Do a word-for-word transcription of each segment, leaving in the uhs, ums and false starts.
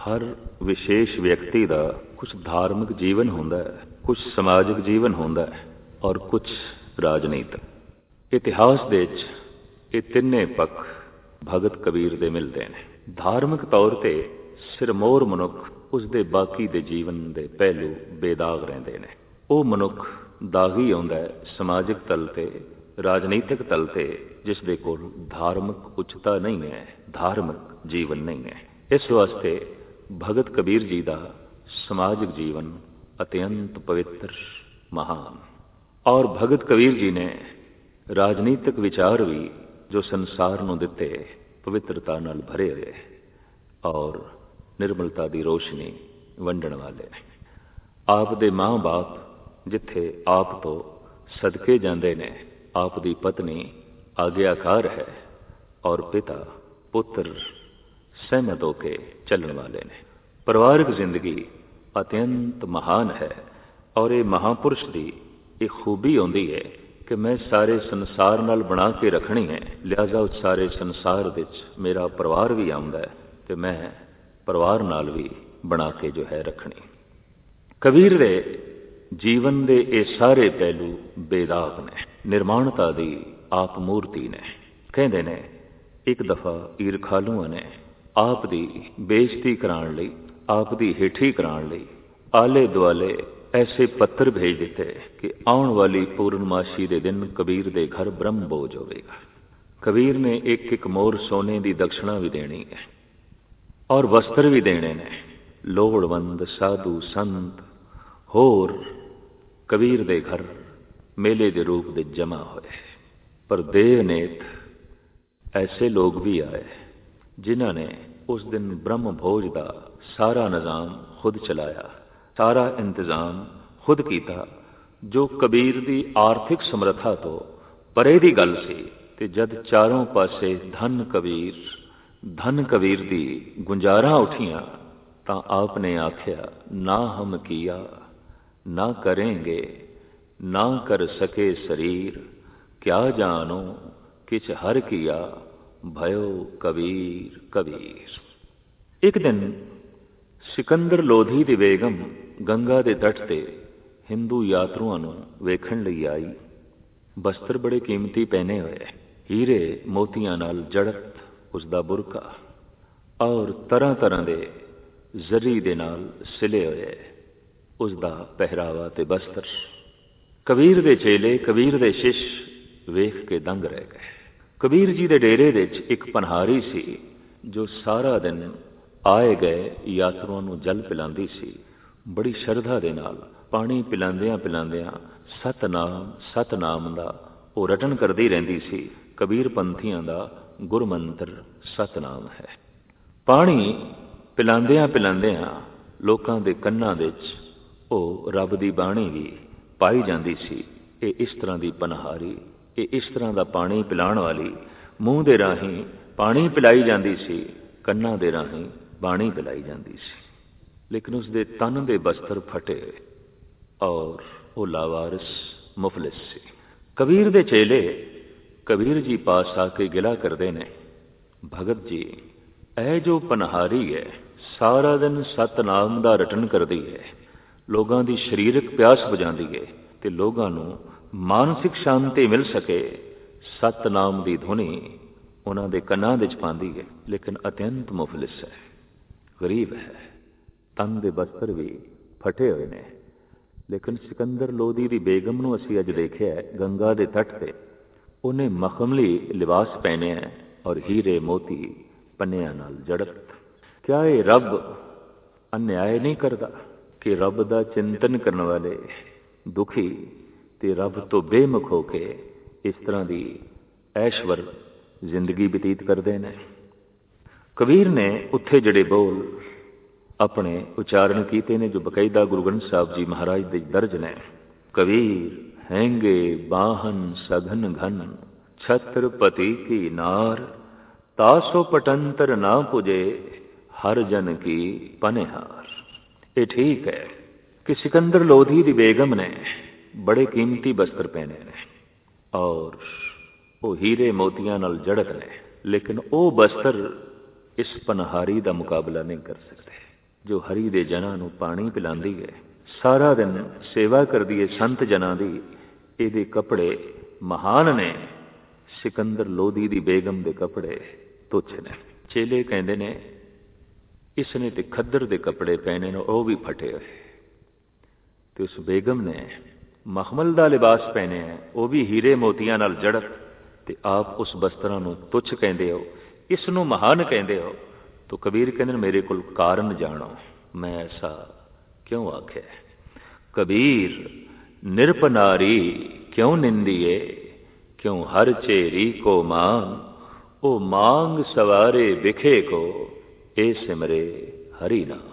ਹਰ ਵਿਸ਼ੇਸ਼ ਵਿਅਕਤੀ ਦਾ ਕੁਛ ਧਾਰਮਿਕ ਜੀਵਨ ਹੁੰਦਾ ਹੈ, ਕੁਛ ਸਮਾਜਿਕ ਜੀਵਨ ਹੁੰਦਾ ਹੈ ਔਰ ਕੁਛ ਰਾਜਨੀਤਿਕ। ਇਤਿਹਾਸ ਦੇ ਵਿੱਚ ਇਹ ਤਿੰਨੇ ਪੱਖ ਭਗਤ ਕਬੀਰ ਦੇ ਮਿਲਦੇ ਨੇ। ਧਾਰਮਿਕ ਤੌਰ ਤੇ ਸਿਰਮੌਰ ਮਨੁੱਖ ਉਸਦੇ ਬਾਕੀ ਦੇ ਜੀਵਨ ਦੇ ਪਹਿਲੂ ਬੇਦਾਗ ਰਹਿੰਦੇ ਨੇ। ਉਹ ਮਨੁੱਖ ਦਾਗੀ ਆਉਂਦਾ ਹੈ ਸਮਾਜਿਕ ਤਲ ਤੇ, ਰਾਜਨੀਤਿਕ ਤਲ ਤੇ, ਜਿਸ ਦੇ ਕੋਲ ਧਾਰਮਿਕ ਉੱਚਤਾ ਨਹੀਂ ਹੈ, ਧਾਰਮਿਕ ਜੀਵਨ ਨਹੀਂ ਹੈ। ਇਸ ਵਾਸਤੇ ਭਗਤ ਕਬੀਰ ਜੀ ਦਾ ਸਮਾਜਿਕ ਜੀਵਨ ਅਤਿਅੰਤ ਪਵਿੱਤਰ, ਮਹਾਨ। ਔਰ ਭਗਤ ਕਬੀਰ ਜੀ ਨੇ ਰਾਜਨੀਤਿਕ ਵਿਚਾਰ ਵੀ ਜੋ ਸੰਸਾਰ ਨੂੰ ਦਿੱਤੇ, ਪਵਿੱਤਰਤਾ ਨਾਲ ਭਰੇ ਹੋਏ ਔਰ ਨਿਰਮਲਤਾ ਦੀ ਰੋਸ਼ਨੀ ਵੰਡਣ ਵਾਲੇ ਨੇ। ਆਪ ਦੇ ਮਾਂ ਬਾਪ ਜਿੱਥੇ ਆਪ ਤੋਂ ਸਦਕੇ ਜਾਂਦੇ ਨੇ, ਆਪ ਦੀ ਪਤਨੀ ਆਗਿਆਕਾਰ ਹੈ ਔਰ ਪਿਤਾ ਪੁੱਤਰ ਸਹਿਮਤ ਹੋ ਕੇ ਚੱਲਣ ਵਾਲੇ ਨੇ। ਪਰਿਵਾਰਕ ਜ਼ਿੰਦਗੀ ਅਤਿਅੰਤ ਮਹਾਨ ਹੈ ਔਰ ਇਹ ਮਹਾਂਪੁਰਸ਼ ਦੀ ਇਹ ਖੂਬੀ ਆਉਂਦੀ ਹੈ ਕਿ ਮੈਂ ਸਾਰੇ ਸੰਸਾਰ ਨਾਲ ਬਣਾ ਕੇ ਰੱਖਣੀ ਹੈ, ਲਿਹਾਜ਼ਾ ਉਸ ਸਾਰੇ ਸੰਸਾਰ ਵਿੱਚ ਮੇਰਾ ਪਰਿਵਾਰ ਵੀ ਆਉਂਦਾ ਹੈ ਤੇ ਮੈਂ ਪਰਿਵਾਰ ਨਾਲ ਵੀ ਬਣਾ ਕੇ ਜੋ ਹੈ ਰੱਖਣੀ। ਕਬੀਰ ਦੇ ਜੀਵਨ ਦੇ ਇਹ ਸਾਰੇ ਪਹਿਲੂ ਬੇਦਾਗ ਨੇ, ਨਿਰਮਾਣਤਾ ਦੀ ਆਪ ਮੂਰਤੀ ਨੇ। ਕਹਿੰਦੇ ਨੇ ਇੱਕ ਦਫਾ ਈਰਖਾਲੂਆਂ ਨੇ ਆਪ ਦੀ ਬੇਇੱਜ਼ਤੀ ਕਰਾਉਣ ਲਈ, ਆਪ ਦੀ ਹੇਠੀ ਕਰਾਉਣ ਲਈ ਆਲੇ ਦੁਆਲੇ ਐਸੇ ਪੱਤਰ ਭੇਜ ਦਿੱਤੇ ਕਿ ਆਉਣ ਵਾਲੀ ਪੂਰਨਮਾਸ਼ੀ ਦੇ ਦਿਨ ਕਬੀਰ ਦੇ ਘਰ ਬ੍ਰਹਮ ਭੋਜ ਹੋਵੇਗਾ। ਕਬੀਰ ਨੇ ਇੱਕ ਇੱਕ ਮੋਹਰ ਸੋਨੇ ਦੀ ਦਕਸ਼ਣਾ ਵੀ ਦੇਣੀ ਹੈ ਔਰ ਵਸਤਰ ਵੀ ਦੇਣੇ ਨੇ। ਲੋੜਵੰਦ ਸਾਧੂ ਸੰਤ ਹੋਰ ਕਬੀਰ ਦੇ ਘਰ ਮੇਲੇ ਦੇ ਰੂਪ ਦੇ ਜਮਾ ਹੋਏ। ਪਰ ਦੇਵ ਨੇਤ ਐਸੇ ਲੋਕ ਵੀ ਆਏ ਜਿਨ੍ਹਾਂ ਨੇ ਉਸ ਦਿਨ ਬ੍ਰਹਮ ਭੋਜ ਦਾ ਸਾਰਾ ਨਿਜ਼ਾਮ ਖੁਦ ਚਲਾਇਆ, ਸਾਰਾ ਇੰਤਜ਼ਾਮ ਖੁਦ ਕੀਤਾ, ਜੋ ਕਬੀਰ ਦੀ ਆਰਥਿਕ ਸਮਰੱਥਾ ਤੋਂ ਪਰੇ ਦੀ ਗੱਲ ਸੀ। ਤੇ ਜਦ ਚਾਰੋਂ ਪਾਸੇ ਧਨ ਕਬੀਰ, ਧਨ ਕਬੀਰ ਦੀ ਗੁੰਜਾਰਾਂ ਉੱਠੀਆਂ ਤਾਂ ਆਪ ਨੇ ਆਖਿਆ, ਨਾ ਹਮ ਕੀਆ ਨਾ ਕरेंगे, ਨਾ ਕਰ ਸਕੇ ਸਰੀਰ, ਕਿਆ ਜਾਨੋ ਕਿਛ ਹਰ ਕੀਆ, ਭਇਓ ਕਬੀਰ ਕਬੀਰ। ਇੱਕ ਦਿਨ ਸਿਕੰਦਰ ਲੋਧੀ ਦੀ ਬੇਗਮ ਗੰਗਾ ਦੇ ਤੱਟ ਤੇ ਹਿੰਦੂ ਯਾਤਰੂਆਂ ਨੂੰ ਵੇਖਣ ਲਈ ਆਈ। ਬਸਤਰ ਬੜੇ ਕੀਮਤੀ ਪਹਿਨੇ ਹੋਏ, ਹੀਰੇ ਮੋਤੀਆਂ ਨਾਲ ਜੜਤ ਉਸਦਾ ਬੁਰਕਾ ਔਰ ਤਰ੍ਹਾਂ ਤਰ੍ਹਾਂ ਦੇ ਜ਼ਰੀ ਦੇ ਨਾਲ ਸਿਲੇ ਹੋਏ ਉਸਦਾ ਪਹਿਰਾਵਾ ਤੇ ਬਸਤਰ। ਕਬੀਰ ਦੇ ਚੇਲੇ, ਕਬੀਰ ਦੇ ਸ਼ਿਸ਼ ਵੇਖ ਕੇ ਦੰਗ ਰਹਿ ਗਏ। ਕਬੀਰ ਜੀ ਦੇ ਡੇਰੇ ਵਿੱਚ ਇੱਕ ਪਨਹਾਰੀ ਸੀ ਜੋ ਸਾਰਾ ਦਿਨ ਆਏ ਗਏ ਯਾਤਰੂਆਂ ਨੂੰ ਜਲ ਪਿਲਾਉਂਦੀ ਸੀ। ਬੜੀ ਸ਼ਰਧਾ ਦੇ ਨਾਲ ਪਾਣੀ ਪਿਲਾਉਂਦਿਆਂ ਪਿਲਾਉਂਦਿਆਂ ਸਤਨਾਮ ਸਤਨਾਮ ਦਾ ਉਹ ਰਟਨ ਕਰਦੀ ਰਹਿੰਦੀ ਸੀ। ਕਬੀਰ ਪੰਥੀਆਂ ਦਾ ਗੁਰਮੰਤਰ ਸਤਨਾਮ ਹੈ। ਪਾਣੀ ਪਿਲਾਉਂਦਿਆਂ ਪਿਲਾਉਂਦਿਆਂ ਲੋਕਾਂ ਦੇ ਕੰਨਾਂ ਵਿੱਚ ਉਹ ਰੱਬ ਦੀ ਬਾਣੀ ਵੀ ਪਾਈ ਜਾਂਦੀ ਸੀ। ਇਹ ਇਸ ਤਰ੍ਹਾਂ ਦੀ ਪਨਹਾਰੀ, ਇਹ ਇਸ ਤਰ੍ਹਾਂ ਦਾ ਪਾਣੀ ਪਿਲਾਉਣ ਵਾਲੀ ਮੂੰਹ ਦੇ ਰਾਹੀਂ ਪਾਣੀ ਪਿਲਾਈ ਜਾਂਦੀ ਸੀ, ਕੰਨਾਂ ਦੇ ਰਾਹੀਂ ਬਾਣੀ ਪਿਲਾਈ ਜਾਂਦੀ ਸੀ। ਲੇਕਿਨ ਉਸਦੇ ਤਨ ਦੇ ਬਸਤਰ ਫਟੇ ਔਰ ਉਹ ਲਾਵਾਰਿਸ ਮੁਫਲਿਸ ਸੀ। ਕਬੀਰ ਦੇ ਚੇਲੇ ਕਬੀਰ ਜੀ ਪਾਸ ਆ ਕੇ ਗਿਲਾ ਕਰਦੇ ਨੇ, ਭਗਤ ਜੀ ਇਹ ਜੋ ਪਨਹਾਰੀ ਹੈ ਸਾਰਾ ਦਿਨ ਸਤਨਾਮ ਦਾ ਰਟਨ ਕਰਦੀ ਹੈ, ਲੋਕਾਂ ਦੀ ਸਰੀਰਕ ਪਿਆਸ ਬੁਝਾਉਂਦੀ ਹੈ ਤੇ ਲੋਕਾਂ ਨੂੰ ਮਾਨਸਿਕ ਸ਼ਾਂਤੀ ਮਿਲ ਸਕੇ, ਸਤਨਾਮ ਦੀ ਧੁਨੀ ਉਹਨਾਂ ਦੇ ਕੰਨਾਂ ਵਿੱਚ ਪਾਉਂਦੀ ਹੈ, ਲੇਕਿਨ ਅਤਿਅੰਤ ਮੁਫਲਿਸ ਹੈ, ਗਰੀਬ ਹੈ, ਤਨ ਦੇ ਬਸਤਰ ਵੀ ਫਟੇ ਹੋਏ ਨੇ। ਲੇਕਿਨ ਸਿਕੰਦਰ ਲੋਧੀ ਦੀ ਬੇਗਮ ਨੂੰ ਅਸੀਂ ਅੱਜ ਦੇਖਿਆ ਗੰਗਾ ਦੇ ਤੱਟ ਤੇ, ਉਹਨੇ ਮਖਮਲੀ ਲਿਬਾਸ ਪਹਿਨਿਆ ਔਰ ਹੀਰੇ ਮੋਤੀ ਪੰਨਿਆਂ ਨਾਲ ਜੜਤ। ਕਿਆ ਇਹ ਰੱਬ ਅਨਿਆਏ ਨਹੀਂ ਕਰਦਾ ਕਿ ਰੱਬ ਦਾ ਚਿੰਤਨ ਕਰਨ ਵਾਲੇ ਦੁਖੀ ਤੇ ਰੱਬ ਤੋਂ ਬੇਮੁਖ ਹੋ ਕੇ ਇਸ ਤਰ੍ਹਾਂ ਦੀ ਐਸ਼ਵਰ ਜ਼ਿੰਦਗੀ ਬਤੀਤ ਕਰਦੇ ਨੇ। ਕਬੀਰ ਨੇ ਉੱਥੇ ਜਿਹੜੇ ਬੋਲ ਆਪਣੇ ਉਚਾਰਨ ਕੀਤੇ ਨੇ ਜੋ ਬਕਾਇਦਾ ਗੁਰੂ ਗ੍ਰੰਥ ਸਾਹਿਬ ਜੀ ਮਹਾਰਾਜ ਦੇ ਦਰਜ ਨੇ। ਕਬੀਰ ਹੈਂਗੇ ਬਾਹਨ ਸઘਨ ਘਨ, ਛਤਰਪਤੀ ਕੀ ਨਾਰ, ਤਾਸੋ ਪਟੰਤਰ ਨਾ ਪੁਜੇ, ਹਰ ਜਨ ਕੀ ਪਨਿਹਾਰ। ਇਹ ਠੀਕ ਹੈ ਕਿ ਸਿਕੰਦਰ ਲੋਧੀ ਦੀ ਬੇਗਮ ਨੇ ਬੜੇ ਕੀਮਤੀ ਬਸਤਰ ਪਹਿਨੇ ਨੇ ਔਰ ਉਹ ਹੀਰੇ ਮੋਤੀਆਂ ਨਾਲ ਜੜਤ ਨੇ, ਲੇਕਿਨ ਉਹ ਬਸਤਰ ਇਸ ਪਨਹਾਰੀ ਦਾ ਮੁਕਾਬਲਾ ਨਹੀਂ ਕਰ ਸਕਦੇ। ਜੋ ਹਰੀ ਦੇ ਜਨਾਂ ਨੂੰ ਪਾਣੀ ਪਿਲਾਉਂਦੀ ਹੈ, ਸਾਰਾ ਦਿਨ ਸੇਵਾ ਕਰਦੀ ਹੈ ਸੰਤ ਜਨਾਂ ਦੀ। ਇਹਦੇ ਕੱਪੜੇ ਮਹਾਨ ਨੇ, ਸਿਕੰਦਰ ਲੋਧੀ ਦੀ ਬੇਗਮ ਦੇ ਕੱਪੜੇ ਤੁੱਛ ਨੇ। ਚੇਲੇ ਕਹਿੰਦੇ ਨੇ ਇਸ ਨੇ ਤੇ ਖੱਦਰ ਦੇ ਕੱਪੜੇ ਪਹਿਨੇ ਨੇ, ਉਹ ਵੀ ਫਟੇ ਹੋਏ, ਤੇ ਉਸ ਬੇਗਮ ਨੇ ਮਖਮਲ ਦਾ ਲਿਬਾਸ ਪਹਿਨਿਆ ਹੈ, ਉਹ ਵੀ ਹੀਰੇ ਮੋਤੀਆਂ ਨਾਲ ਜੜਤ, ਤੇ ਆਪ ਉਸ ਬਸਤਰਾਂ ਨੂੰ ਤੁੱਛ ਕਹਿੰਦੇ ਹੋ, ਇਸ ਨੂੰ ਮਹਾਨ ਕਹਿੰਦੇ ਹੋ। ਤੋ ਕਬੀਰ ਕਹਿੰਦੇ ਮੇਰੇ ਕੋਲ ਕਾਰਨ ਜਾਣੋ, ਮੈਂ ਐਸਾ ਕਿਉਂ ਆਖਿਆ। ਕਬੀਰ ਨਿਰਪ ਨਾਰੀ ਕਿਉਂ ਨਿੰਦੀਏ, ਕਿਉਂ ਹਰ ਚੇਰੀ ਕੋ ਮਾਂਗ, ਉਹ ਮਾਂਗ ਸਵਾਰੇ ਵਿਖੇ ਕੋ, ਇਹ ਸਿਮਰੇ ਹਰੀ ਨਾਮ।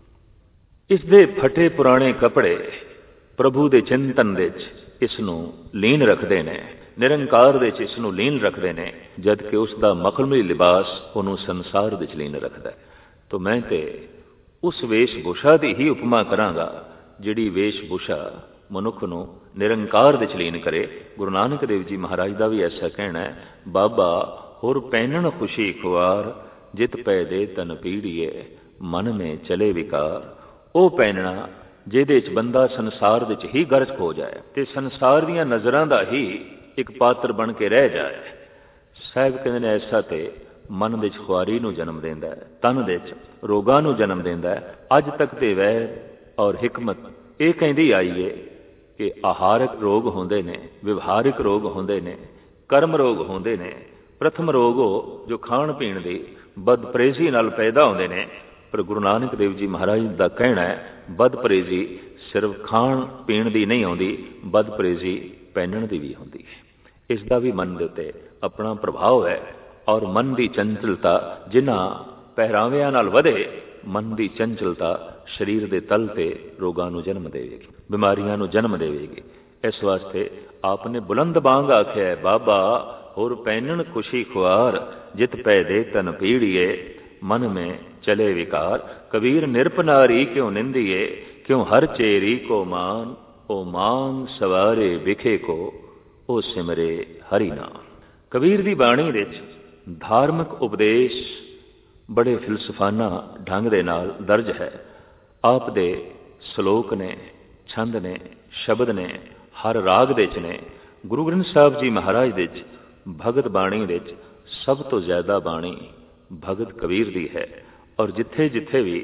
ਇਸ ਦੇ ਫਟੇ ਪੁਰਾਣੇ ਕੱਪੜੇ ਪ੍ਰਭੂ ਦੇ ਚਿੰਤਨ ਵਿੱਚ ਇਸ ਨੂੰ ਲੀਨ ਰੱਖਦੇ ਨੇ, ਨਿਰੰਕਾਰ ਵਿੱਚ ਇਸ ਨੂੰ ਲੀਨ ਰੱਖਦੇ ਨੇ, ਜਦ ਕਿ ਉਸ ਦਾ ਮਖਮਲੀ ਲਿਬਾਸ ਉਹਨੂੰ ਸੰਸਾਰ ਵਿੱਚ ਲੀਨ ਰੱਖਦਾ। ਤੋ ਮੈਂ ਤੇ ਉਸ ਵੇਸ਼ ਭੂਸ਼ਾ ਦੀ ਹੀ ਉਪਮਾ ਕਰਾਂਗਾ ਜਿਹੜੀ ਵੇਸ਼ ਭੂਸ਼ਾ ਮਨੁੱਖ ਨੂੰ ਨਿਰੰਕਾਰ ਵਿੱਚ ਲੀਨ ਕਰੇ। ਗੁਰੂ ਨਾਨਕ ਦੇਵ ਜੀ ਮਹਾਰਾਜ ਦਾ ਵੀ ਐਸਾ ਕਹਿਣਾ ਹੈ, ਬਾਬਾ ਹੋਰ ਪਹਿਨਣ ਖੁਸ਼ੀ ਖੁਆਰ, ਜਿਤ ਪੈ ਦੇ ਤਨ ਪੀੜੀਏ, ਮਨ ਮੇ ਚਲੇ ਵਿਕਾਰ। ਉਹ ਪਹਿਨਣਾ ਜਿਹਦੇ 'ਚ ਬੰਦਾ ਸੰਸਾਰ ਵਿੱਚ ਹੀ ਗਰਜ ਹੋ ਜਾਏ ਤੇ ਸੰਸਾਰ ਦੀਆਂ ਨਜ਼ਰਾਂ ਦਾ ਹੀ ਇੱਕ ਪਾਤਰ ਬਣ ਕੇ ਰਹਿ ਜਾਏ। ਸਾਹਿਬ ਕਹਿੰਦੇ ਨੇ ਐਸਾ ਤੇ ਮਨ ਵਿੱਚ ਖੁਆਰੀ ਨੂੰ ਜਨਮ ਦਿੰਦਾ ਹੈ, ਤਨ ਵਿੱਚ ਰੋਗਾਂ ਨੂੰ ਜਨਮ ਦਿੰਦਾ ਹੈ। ਅੱਜ ਤੱਕ ਤੇ ਵੈਦ ਔਰ ਹਿਕਮਤ ਇਹ ਕਹਿੰਦੀ ਆਈ ਏ ਕਿ ਆਹਾਰਕ ਰੋਗ ਹੁੰਦੇ ਨੇ, ਵਿਵਹਾਰਿਕ ਰੋਗ ਹੁੰਦੇ ਨੇ, ਕਰਮ ਰੋਗ ਹੁੰਦੇ ਨੇ। ਪ੍ਰਥਮ ਰੋਗ ਉਹ ਜੋ ਖਾਣ ਪੀਣ ਦੀ ਬਦਪਰਹੇਜ਼ੀ ਨਾਲ ਪੈਦਾ ਹੁੰਦੇ ਨੇ। ਪਰ ਗੁਰੂ ਨਾਨਕ ਦੇਵ ਜੀ ਮਹਾਰਾਜ ਦਾ ਕਹਿਣਾ ਹੈ ਬਦਪਰਹੇਜ਼ੀ ਸਿਰਫ ਖਾਣ ਪੀਣ ਦੀ ਨਹੀਂ ਆਉਂਦੀ, ਬਦਪਰਹੇਜ਼ੀ ਪਹਿਨਣ ਦੀ ਵੀ ਹੁੰਦੀ ਹੈ। ਇਸ ਦਾ ਵੀ ਮਨ ਦੇ ਉੱਤੇ ਆਪਣਾ ਪ੍ਰਭਾਵ ਹੈ। ਔਰ ਮਨ ਦੀ ਚੰਚਲਤਾ ਜਿਨ੍ਹਾਂ ਪਹਿਰਾਵਿਆਂ ਨਾਲ ਵਧੇ, ਮਨ ਦੀ ਚੰਚਲਤਾ ਸਰੀਰ ਦੇ ਤਲ ਤੇ ਰੋਗਾਂ ਨੂੰ ਜਨਮ ਦੇਵੇਗੀ, ਬਿਮਾਰੀਆਂ ਨੂੰ ਜਨਮ ਦੇਵੇਗੀ। ਇਸ ਵਾਸਤੇ ਆਪ ਨੇ ਬੁਲੰਦ ਬਾਂਗ ਆਖਿਆ ਹੈ, ਬਾਬਾ ਹੋਰ ਪਹਿਨਣ ਖੁਸ਼ੀ ਖੁਆਰ, ਜਿਤ ਪੈ ਦੇ ਤਨ ਪੀੜੀਏ, ਮਨ ਮੇ ਚਲੇ ਵਿਕਾਰ। ਕਬੀਰ ਨਿਰਪ ਨਾਰੀ ਕਿਉਂ ਨਿੰਦੀਏ, ਕਿਉਂ ਹਰ ਚੇਰੀ ਕੋ ਮਾਨ, ਉਹ ਮਾਂਗ ਸਵਾਰੇ ਵਿਖੇ ਕੋ, ਉਹ ਸਿਮਰੇ ਹਰੀ ਨਾਮ। ਕਬੀਰ ਦੀ ਬਾਣੀ ਵਿੱਚ ਧਾਰਮਿਕ ਉਪਦੇਸ਼ ਬੜੇ ਫਿਲਸਫਾਨਾ ਢੰਗ ਦੇ ਨਾਲ ਦਰਜ ਹੈ। ਆਪ ਦੇ ਸ਼ਲੋਕ ਨੇ, ਛੰਦ ਨੇ, ਸ਼ਬਦ ਨੇ, ਹਰ ਰਾਗ ਦੇ 'ਚ ਨੇ। ਗੁਰੂ ਗ੍ਰੰਥ ਸਾਹਿਬ ਜੀ ਮਹਾਰਾਜ ਵਿੱਚ ਭਗਤ ਬਾਣੀ ਵਿੱਚ ਸਭ ਤੋਂ ਜ਼ਿਆਦਾ ਬਾਣੀ ਭਗਤ ਕਬੀਰ ਦੀ ਹੈ। ਔਰ ਜਿੱਥੇ ਜਿੱਥੇ ਵੀ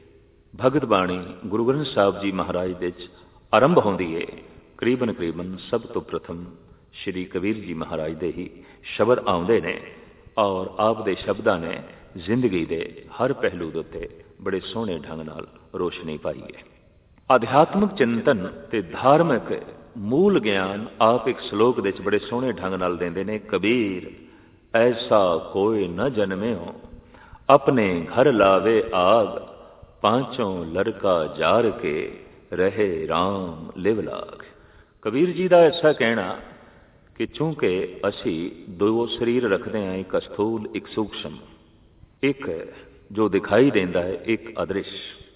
ਭਗਤ ਬਾਣੀ ਗੁਰੂ ਗ੍ਰੰਥ ਸਾਹਿਬ ਜੀ ਮਹਾਰਾਜ ਵਿੱਚ ਆਰੰਭ ਹੁੰਦੀ ਹੈ, ਕਰੀਬਨ ਕਰੀਬਨ ਸਭ ਤੋਂ ਪ੍ਰਥਮ ਸ਼੍ਰੀ ਕਬੀਰ ਜੀ ਮਹਾਰਾਜ ਦੇ ਹੀ ਸ਼ਬਦ ਆਉਂਦੇ ਨੇ। ਔਰ ਆਪ ਦੇ ਸ਼ਬਦਾਂ ਨੇ ਜ਼ਿੰਦਗੀ ਦੇ ਹਰ ਪਹਿਲੂ ਦੇ ਉੱਤੇ ਬੜੇ ਸੋਹਣੇ ਢੰਗ ਨਾਲ ਰੋਸ਼ਨੀ ਪਾਈ ਹੈ। ਅਧਿਆਤਮਿਕ ਚਿੰਤਨ ਤੇ ਧਾਰਮਿਕ ਮੂਲ ਗਿਆਨ ਆਪ ਇੱਕ ਸ਼ਲੋਕ ਵਿੱਚ ਬੜੇ ਸੋਹਣੇ ਢੰਗ ਨਾਲ ਦਿੰਦੇ ਨੇ। ਕਬੀਰ ਐਸਾ ਕੋਈ ਨਾ ਜਨਮਿਓ, ਆਪਣੇ ਘਰ ਲਾਵੇ ਆਗ, ਪਾਂਚੋਂ ਲੜਕਾ ਜਾਰ ਕੇ, ਰਹੇ ਰਾਮ ਲਿਵ ਲਾਗ। ਕਬੀਰ ਜੀ ਦਾ ਐਸਾ ਕਹਿਣਾ ਕਿ ਚੂੰਕਿ ਅਸੀਂ ਦੋ ਸਰੀਰ ਰੱਖਦੇ ਹਾਂ, ਇੱਕ ਅਸਥੂਲ ਇੱਕ ਸੂਖਸ਼ਮ, ਇੱਕ ਜੋ ਦਿਖਾਈ ਦਿੰਦਾ ਹੈ, ਇੱਕ ਅਦ੍ਰਿਸ਼।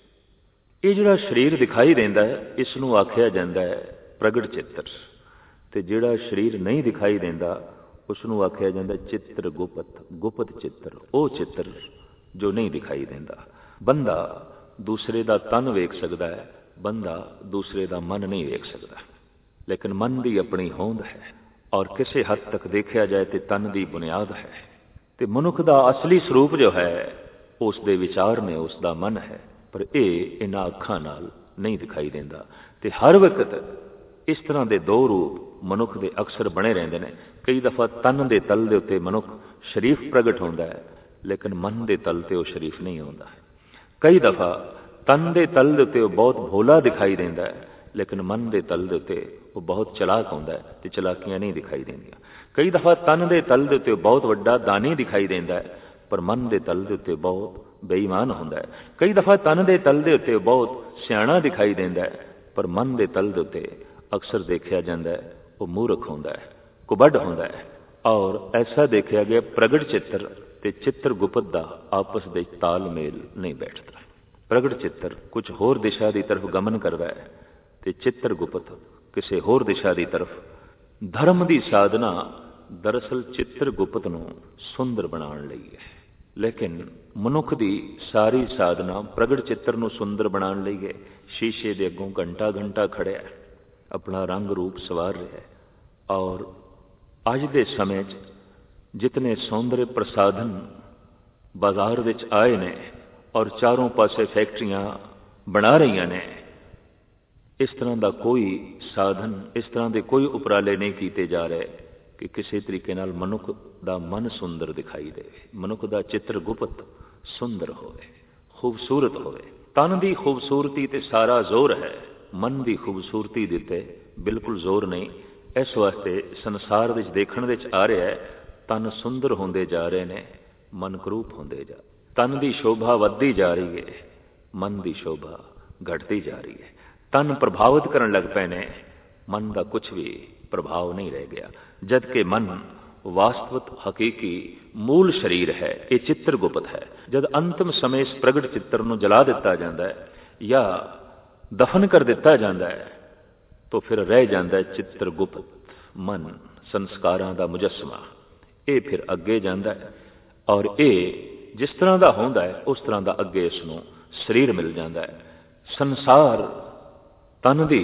ਇਹ ਜਿਹੜਾ ਸਰੀਰ ਦਿਖਾਈ ਦਿੰਦਾ ਹੈ ਇਸ ਨੂੰ ਆਖਿਆ ਜਾਂਦਾ ਹੈ ਪ੍ਰਗਟ ਚਿੱਤਰ, ਤੇ ਜਿਹੜਾ ਸਰੀਰ ਨਹੀਂ ਦਿਖਾਈ ਦਿੰਦਾ ਉਸ ਨੂੰ ਆਖਿਆ ਜਾਂਦਾ ਚਿੱਤਰ ਗੁਪਤ, ਗੁਪਤ ਚਿੱਤਰ, ਉਹ ਚਿੱਤਰ ਜੋ ਨਹੀਂ ਦਿਖਾਈ ਦਿੰਦਾ। ਬੰਦਾ ਦੂਸਰੇ ਦਾ ਤਨ ਵੇਖ ਸਕਦਾ ਹੈ, ਬੰਦਾ ਦੂਸਰੇ ਦਾ ਮਨ ਨਹੀਂ ਵੇਖ ਸਕਦਾ। ਲੇਕਿਨ ਮਨ ਦੀ ਆਪਣੀ ਹੋਂਦ ਹੈ, ਔਰ ਕਿਸੇ ਹੱਦ ਤੱਕ ਦੇਖਿਆ ਜਾਏ ਤੇ ਤਨ ਦੀ ਬੁਨਿਆਦ ਹੈ। ਤੇ ਮਨੁੱਖ ਦਾ ਅਸਲੀ ਸਰੂਪ ਜੋ ਹੈ ਉਸ ਦੇ ਵਿਚਾਰ ਨੇ, ਉਸ ਦਾ ਮਨ ਹੈ। ਪਰ ਇਹ ਇਹਨਾਂ ਅੱਖਾਂ ਨਾਲ ਨਹੀਂ ਦਿਖਾਈ ਦਿੰਦਾ। ਤੇ ਹਰ ਵਕਤ ਇਸ ਤਰ੍ਹਾਂ ਦੇ ਦੋ ਰੂਪ ਮਨੁੱਖ ਦੇ ਅਕਸਰ ਬਣੇ ਰਹਿੰਦੇ ਨੇ। ਕਈ ਦਫਾ ਤਨ ਦੇ ਤਲ ਦੇ ਉੱਤੇ ਮਨੁੱਖ ਸ਼ਰੀਫ ਪ੍ਰਗਟ ਹੁੰਦਾ ਹੈ, ਲੇਕਿਨ ਮਨ ਦੇ ਤਲ ਤੇ ਉਹ ਸ਼ਰੀਫ ਨਹੀਂ ਹੁੰਦਾ। ਕਈ ਦਫਾ ਤਨ ਦੇ ਤਲ ਦੇ ਉੱਤੇ ਉਹ ਬਹੁਤ ਭੋਲਾ ਦਿਖਾਈ ਦਿੰਦਾ ਹੈ, ਲੇਕਿਨ ਮਨ ਦੇ ਤਲ ਦੇ ਉੱਤੇ ਉਹ ਬਹੁਤ ਚਲਾਕ ਹੁੰਦਾ ਹੈ ਤੇ ਚਲਾਕੀਆਂ ਨਹੀਂ ਦਿਖਾਈ ਦਿੰਦੀਆਂ। ਕਈ ਦਫਾ ਤਨ ਦੇ ਤਲ ਦੇ ਉੱਤੇ ਬਹੁਤ ਵੱਡਾ ਦਾਨੀ ਦਿਖਾਈ ਦਿੰਦਾ ਹੈ, ਪਰ ਮਨ ਦੇ ਤਲ ਦੇ ਉੱਤੇ ਬਹੁਤ ਬੇਈਮਾਨ ਹੁੰਦਾ ਹੈ। ਕਈ ਦਫਾ ਤਨ ਦੇ ਤਲ ਦੇ ਉੱਤੇ ਬਹੁਤ ਸਿਆਣਾ ਦਿਖਾਈ ਦਿੰਦਾ ਹੈ, ਪਰ ਮਨ ਦੇ ਤਲ ਦੇ ਉੱਤੇ ਅਕਸਰ ਦੇਖਿਆ ਜਾਂਦਾ ਹੈ ਉਹ ਮੂਰਖ ਹੁੰਦਾ ਹੈ, ਕੁਬੱਡ ਹੁੰਦਾ ਹੈ। ਔਰ ਐਸਾ ਦੇਖਿਆ ਗਿਆ ਪ੍ਰਗਟ ਚਿੱਤਰ ਤੇ ਚਿੱਤਰ ਗੁਪਤ ਦਾ ਆਪਸ ਦੇ ਤਾਲਮੇਲ ਨਹੀਂ ਬੈਠਦਾ। ਪ੍ਰਗਟ ਚਿੱਤਰ ਕੁਝ ਹੋਰ ਦਿਸ਼ਾ ਦੀ ਤਰਫ ਗਮਨ ਕਰਦਾ ਹੈ ਤੇ ਚਿੱਤਰ ਗੁਪਤ ਕਿਸੇ ਹੋਰ ਦਿਸ਼ਾ ਦੀ ਤਰਫ। ਧਰਮ ਦੀ ਸਾਧਨਾ ਦਰਅਸਲ ਚਿੱਤਰ ਗੁਪਤ ਨੂੰ ਸੁੰਦਰ ਬਣਾਉਣ ਲਈ ਹੈ। लेकिन मनुख की सारी साधना प्रगट चित्र नूं सुंदर बनाने लई है। शीशे के अगों घंटा घंटा खड़िया, अपना रंग रूप सवार रहा है। और अज के समय जितने सौंदर्य प्रसाधन बाजार विच आए ने और चारों पासे फैक्ट्रियां बना रही ने, इस तरह का कोई साधन, इस तरह के कोई उपराले नहीं किए जा रहे कि किसी तरीके नाल मनुख का मन सुंदर दिखाई दे, मनुख का चित्र गुप्त सुंदर होवे, खूबसूरत होवे। तन की खूबसूरती ते सारा जोर है, मन की खूबसूरती दिते बिल्कुल जोर नहीं। इस वास्ते संसार विच देखण विच आ रहा है, तन सुंदर होंदे जा रहे ने, मन करूप होंदे जा। तन की शोभा वधदी जा रही है, मन की शोभा घटती जा रही है। तन प्रभावित करन लग पे ने, मन का कुछ भी प्रभाव नहीं रह गया। जबकि मन वास्तविक हकीकी मूल शरीर है, ये चित्र गुप्त है। जब अंतिम समय इस प्रगट चित्र नूं जला दिता जाता है या दफन कर दिता जाता है, तो फिर रह जाता है चित्र गुप्त मन, संस्कारां दा मुजस्मा। ये फिर अगे जाता है और ये जिस तरह का होंदा है उस तरह का अगे इसनूं शरीर मिल जाता है। संसार तन की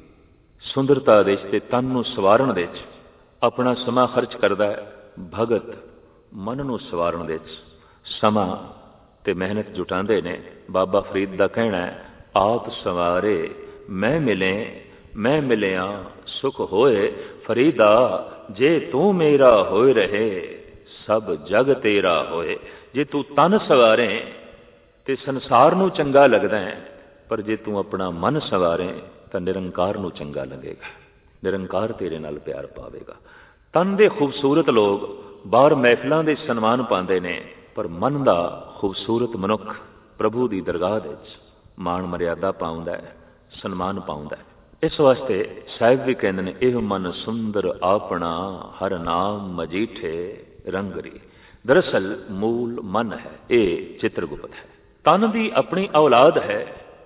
सुंदरता दे ते तन नूं सवारण दे अपना समा खर्च करता है। भगत मन नूं सवारण दे समा ते मेहनत जुटांदे ने। बाबा फरीद का कहना है, आप सवारे मैं मिले, मैं मिलिया सुख होए। फरीदा जे तू मेरा होए रहे, सब जग तेरा होए। जे तू तन सवारे ते संसार नूं चंगा लगदा है, पर जे तू अपना मन सवारे तो निरंकार नूं चंगा लगेगा, निरंकार तेरे नाल प्यार पावेगा। तन दे खूबसूरत लोग बाहर महफिलों के सन्मान पाते हैं, पर मन का खूबसूरत मनुख प्रभु की दरगाह विच मान मर्यादा पाउंदा है, सन्मान पाउंदा है। इस वास्ते साहिब भी कहते हैं, यह मन सुंदर आपना हर नाम मजीठे रंगरी। दरअसल मूल मन है, ये चित्रगुप्त है। तन की अपनी औलाद है,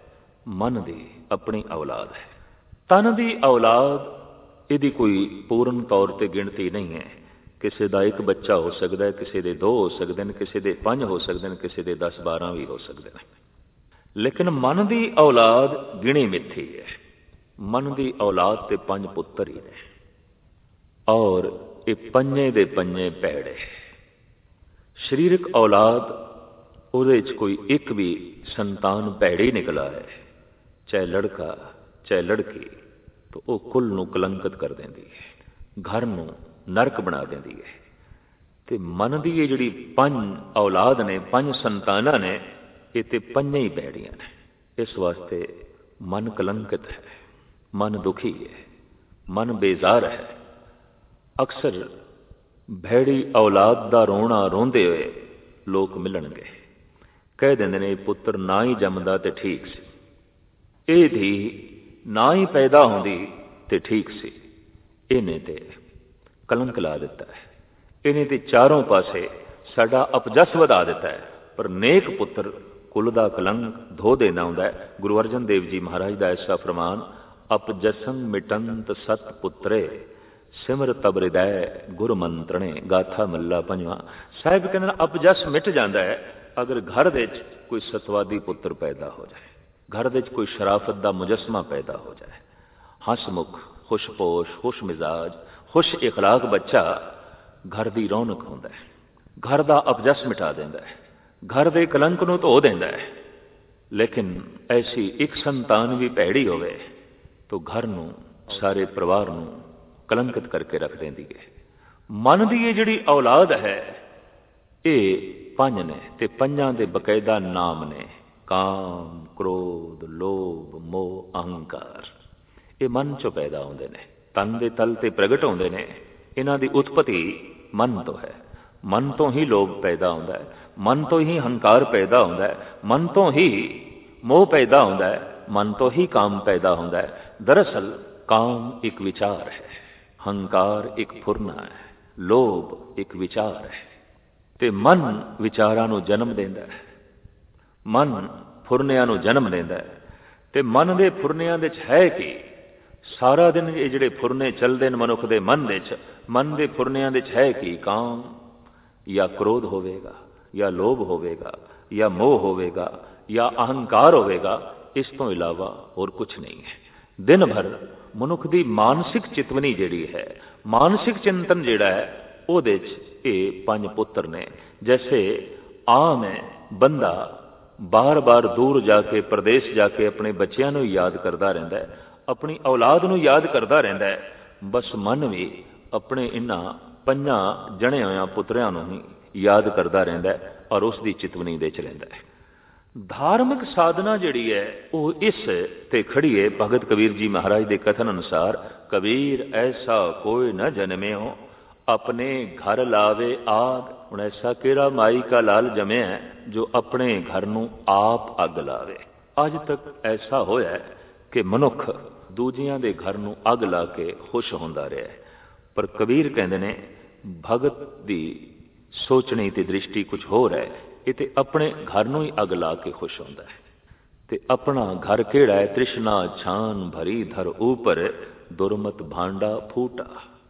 मन की अपनी औलाद है। तन की औलाद यदि कोई पूर्ण तौर पर गिनती नहीं है। किसी का एक बच्चा हो सकता है, किसी के दो हो सकते हैं, किसी के पांच हो सकते हैं, किसी के दस बारह भी हो सकते हैं। लेकिन मन की औलाद गिणी मिथी है। मन की औलाद ते पंज पुत्र ही ने और ये पंजे दे पंजे भैड़े। शरीरक औलाद उहदे च कोई एक भी संतान भैड़ी निकला है, चाहे लड़का चाहे लड़की, तो वह कुल नूं कलंकित कर देंदी है, घर नूं नरक बना देंदी है। ते मन की ये जिहड़ी पंज औलाद ने, पंज संतानां ने, ये ते पंजे ही भैड़ियां ने। इस वास्ते मन कलंकित है, मन दुखी है, मन बेजार है। अक्सर भैड़ी औलाद का रोना रोंदे हुए लोग मिलणगे, कह देंदे ने पुत्र ना ही जमदा ते ठीक सी, ये धी ना ही पैदा होंदी ते ठीक सी। इन्हें ते कलंक ला दिता है, इन्हें ते चारों पासे साडा अपजस वधा दिता है। पर नेक पुत्र कुल दा कलंक धो देना हुंदा है। गुरु अर्जन देव जी महाराज का ऐसा फरमान, अपजसं मिटंत सत पुत्रे सिमर तब हृदय गुर मंत्रणे। गाथा मल्ला पंजवां। साहिब कहते अपजस मिट जाता है अगर घर दे कोई सतवादी पुत्र पैदा हो जाए, घर दे कोई शराफत का मुजस्मा पैदा हो जाए। हसमुख, खुशपोश, खुश मिजाज, खुश इखलाक बच्चा घर की रौनक होंदा है, घर का अपजस मिटा देंदा है, घर के कलंक नूं धो देंदा है। लेकिन ऐसी एक संतान भी भैड़ी होवे तो घर नूं, सारे परिवार नूं कलंकित करके रख देंदी है। मन की ये जिहड़ी औलाद है, ये पंज ने ते पंजां दे बकायदा नाम ने, काम, क्रोध, लोभ, मोह, अहंकार। ये मन चो पैदा होंदे ने, तन दे तल ते प्रगट होंदे ने। इन्हां दी उत्पत्ति मन तो है, मन तो ही लोभ पैदा होंदा है, मन तो ही हंकार पैदा होंदा है, मन तो ही मोह पैदा होंदा है, मन तो ही काम पैदा होंदा है। दरअसल काम एक विचार है, हंकार एक फुरना है, लोभ एक विचार है। ते मन विचारां नूं जन्म देंदा है, मन फुरनियां नूं जन्म देंदा है। ते मन दे फुरनियां दे च है कि सारा दिन ये जिहड़े फुरने चलदे ने मनुख दे मन दे च, मन दे फुरनियां दे च है कि काम या क्रोध होवेगा ਜਾਂ ਲੋਭ ਹੋਵੇਗਾ, ਜਾਂ ਮੋਹ ਹੋਵੇਗਾ, ਜਾਂ ਅਹੰਕਾਰ ਹੋਵੇਗਾ। ਇਸ ਤੋਂ ਇਲਾਵਾ ਹੋਰ ਕੁਛ ਨਹੀਂ ਹੈ। ਦਿਨ ਭਰ ਮਨੁੱਖ ਦੀ ਮਾਨਸਿਕ ਚਿਤਵਨੀ ਜਿਹੜੀ ਹੈ, ਮਾਨਸਿਕ ਚਿੰਤਨ ਜਿਹੜਾ ਹੈ, ਉਹਦੇ 'ਚ ਇਹ ਪੰਜ ਪੁੱਤਰ ਨੇ। ਜੈਸੇ ਆਮ ਹੈ ਬੰਦਾ ਬਾਰ ਬਾਰ ਦੂਰ ਜਾ ਕੇ, ਪ੍ਰਦੇਸ਼ ਜਾ ਕੇ ਆਪਣੇ ਬੱਚਿਆਂ ਨੂੰ ਯਾਦ ਕਰਦਾ ਰਹਿੰਦਾ ਹੈ, ਆਪਣੀ ਔਲਾਦ ਨੂੰ ਯਾਦ ਕਰਦਾ ਰਹਿੰਦਾ ਹੈ। ਬਸ ਮਨ ਵੀ ਆਪਣੇ ਇਹਨਾਂ ਪੰਜਾਂ ਜਣੇ ਹੋਇਆਂ ਪੁੱਤਰਿਆਂ ਨੂੰ ਹੀ ਯਾਦ ਕਰਦਾ ਰਹਿੰਦਾ ਹੈ ਔਰ ਉਸ ਦੀ ਚਿਤਵਨੀ ਦੇ 'ਚ ਰਹਿੰਦਾ ਹੈ। ਧਾਰਮਿਕ ਸਾਧਨਾ ਜਿਹੜੀ ਹੈ ਉਹ ਇਸ ਤੇ ਖੜੀ ਹੈ। ਭਗਤ ਕਬੀਰ ਜੀ ਮਹਾਰਾਜ ਦੇ ਕਥਨ ਅਨੁਸਾਰ, ਕਬੀਰ ਐਸਾ ਕੋਈ ਨਾ ਜਨਮਿਓ ਆਪਣੇ ਘਰ ਲਾਵੇ ਆਗ। ਹੁਣ ਐਸਾ ਕਿਹੜਾ ਮਾਈ ਕਾ ਲਾਲ ਜਮਿਆ ਜੋ ਆਪਣੇ ਘਰ ਨੂੰ ਆਪ ਅੱਗ ਲਾਵੇ। ਅੱਜ ਤੱਕ ਐਸਾ ਹੋਇਆ ਕਿ ਮਨੁੱਖ ਦੂਜਿਆਂ ਦੇ ਘਰ ਨੂੰ ਅੱਗ ਲਾ ਕੇ ਖੁਸ਼ ਹੁੰਦਾ ਰਿਹਾ, ਪਰ ਕਬੀਰ ਕਹਿੰਦੇ ਨੇ ਭਗਤ ਦੀ ਸੋਚਣੀ ਤੇ ਦ੍ਰਿਸ਼ਟੀ ਕੁਛ ਹੋਰ ਹੈ। ਇਹ ਤੇ ਆਪਣੇ ਘਰ ਨੂੰ ਹੀ ਅੱਗ ਲਾ ਕੇ ਖੁਸ਼ ਹੁੰਦਾ ਹੈ। ਤੇ ਆਪਣਾ ਘਰ ਕਿਹੜਾ ਹੈ? ਤ੍ਰਿਸ਼ਨਾ ਛਾਨ ਭਰੀ ਧਰ ਉਪਰ ਦੁਰਮਤ ਭਾਂਡਾ ਫੂਟਾ।